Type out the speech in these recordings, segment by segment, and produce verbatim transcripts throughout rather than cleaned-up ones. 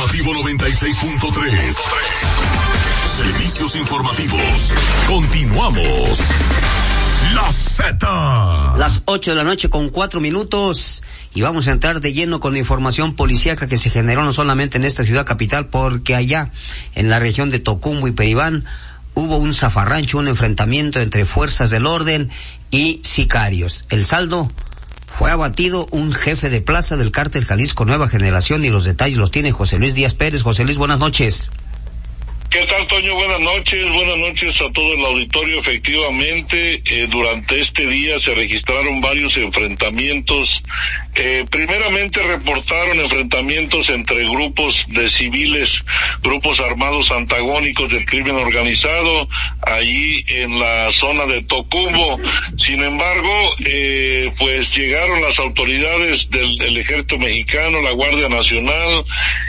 Informativo noventa y seis punto tres. Servicios informativos. Continuamos. La Z. Las ocho de la noche con cuatro minutos y vamos a entrar de lleno con la información policíaca que se generó no solamente en esta ciudad capital, porque allá en la región de Tocumbo y Peribán hubo un zafarrancho, un enfrentamiento entre fuerzas del orden y sicarios. El saldo: fue abatido un jefe de plaza del cártel Jalisco Nueva Generación, y los detalles los tiene José Luis Díaz Pérez. José Luis, buenas noches. ¿Qué tal, Toño? Buenas noches, buenas noches a todo el auditorio. Efectivamente, eh, durante este día se registraron varios enfrentamientos. Eh, primeramente reportaron enfrentamientos entre grupos de civiles, grupos armados antagónicos del crimen organizado, allí en la zona de Tocumbo. Sin embargo, eh, pues llegaron las autoridades del, del Ejército Mexicano, la Guardia Nacional,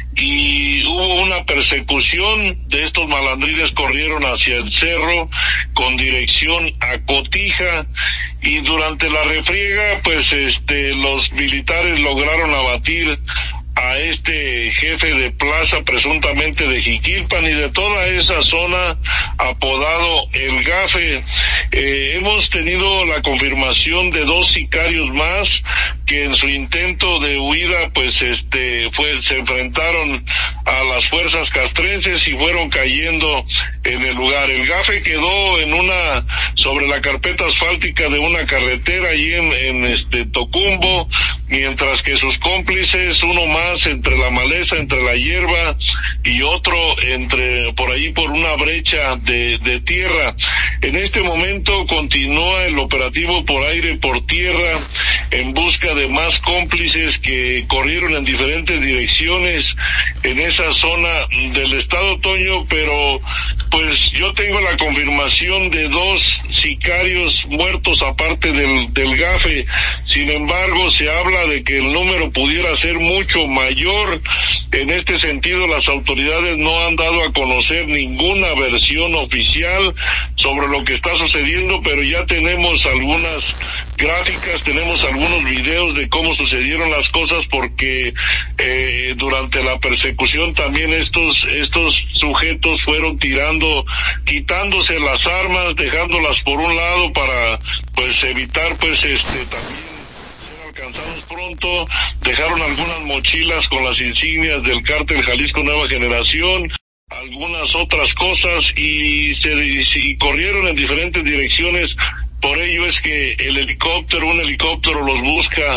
y hubo una persecución de estos malandrines. Corrieron hacia el cerro con dirección a Cotija, y durante la refriega pues este los militares lograron abatir a este jefe de plaza, presuntamente de Jiquilpan y de toda esa zona, apodado El Gafe. Eh, hemos tenido la confirmación de dos sicarios más que en su intento de huida pues este fue se enfrentaron a las fuerzas castrenses y fueron cayendo en el lugar. El Gafe quedó en una sobre la carpeta asfáltica de una carretera allí en, en este Tocumbo, mientras que sus cómplices, uno más entre la maleza, entre la hierba, y otro entre por ahí por una brecha de, de tierra. En este momento continúa el operativo por aire y por tierra en busca de más cómplices que corrieron en diferentes direcciones en esa zona del estado, Toño, pero pues yo tengo la confirmación de dos sicarios muertos aparte del, del Gafe. Sin embargo, se habla de que el número pudiera ser mucho mayor. En este sentido, las autoridades no han dado a conocer ninguna versión oficial sobre lo que está sucediendo, pero ya tenemos algunas gráficas, tenemos algunos videos de cómo sucedieron las cosas, porque eh, durante la persecución también estos estos sujetos fueron tirando, quitándose las armas, dejándolas por un lado para pues evitar pues este también alcanzados pronto. Dejaron algunas mochilas con las insignias del cártel Jalisco Nueva Generación, algunas otras cosas, y se y corrieron en diferentes direcciones. Por ello es que el helicóptero, un helicóptero los busca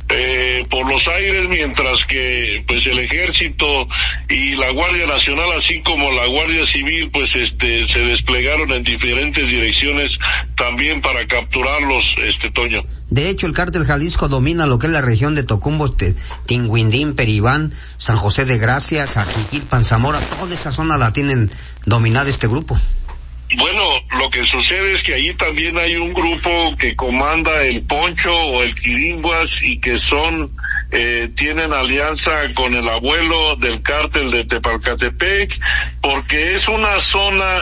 eh, por los aires, mientras que pues el ejército y la Guardia Nacional, así como la Guardia Civil, pues este se desplegaron en diferentes direcciones también para capturarlos, este Toño. De hecho, el cártel Jalisco domina lo que es la región de Tocumbo, Tinguindín, Peribán, San José de Gracias, Jiquilpan, Zamora, toda esa zona la tienen dominada este grupo. Bueno, lo que sucede es que allí también hay un grupo que comanda el Poncho o el Quiringuas, y que son, eh, tienen alianza con el abuelo del cártel de Tepalcatepec, porque es una zona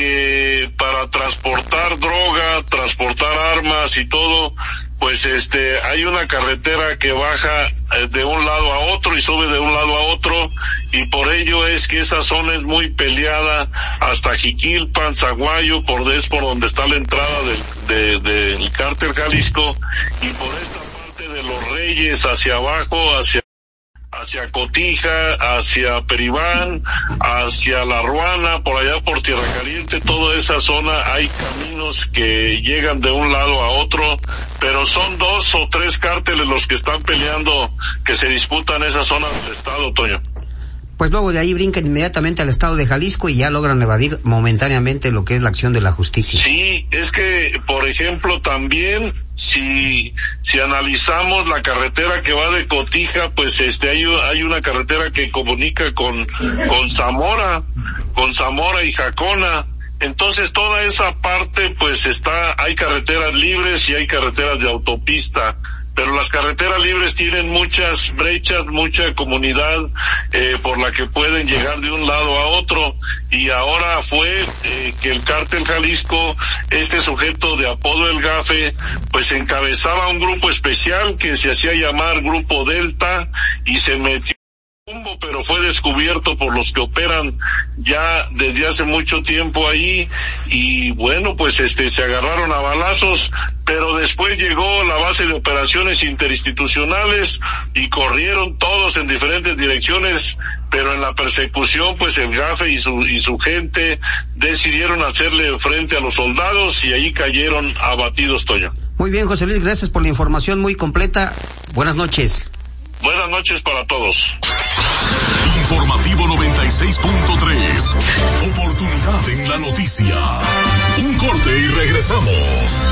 que para transportar droga, transportar armas y todo, pues este, hay una carretera que baja de un lado a otro y sube de un lado a otro, y por ello es que esa zona es muy peleada hasta Jiquilpan, Zaguayo, por es por donde está la entrada del, de, del cártel Jalisco, y por esta parte de Los Reyes hacia abajo, hacia hacia Cotija, hacia Peribán, hacia La Ruana, por allá por Tierra Caliente, toda esa zona hay caminos que llegan de un lado a otro, pero son dos o tres cárteles los que están peleando, que se disputan esa zona del estado, Toño. Pues luego de ahí brincan inmediatamente al estado de Jalisco y ya logran evadir momentáneamente lo que es la acción de la justicia. Sí, es que, por ejemplo, también si si analizamos la carretera que va de Cotija, pues este hay hay una carretera que comunica con con Zamora, con Zamora y Jacona. Entonces toda esa parte pues está, hay carreteras libres y hay carreteras de autopista, pero las carreteras libres tienen muchas brechas, mucha comunidad eh, por la que pueden llegar de un lado a otro, y ahora fue eh, que el cártel Jalisco, este sujeto de apodo El Gafe, pues encabezaba un grupo especial que se hacía llamar Grupo Delta, y se metió ocurrió, pero fue descubierto por los que operan ya desde hace mucho tiempo ahí, y bueno, pues este, se agarraron a balazos, pero después llegó la base de operaciones interinstitucionales y corrieron todos en diferentes direcciones, pero en la persecución pues el Gafe y su y su gente decidieron hacerle frente a los soldados y ahí cayeron abatidos, Toño. Muy bien, José Luis, gracias por la información muy completa. Buenas noches. Buenas noches para todos. Informativo noventa y seis punto tres. Oportunidad en la noticia. Un corte y regresamos.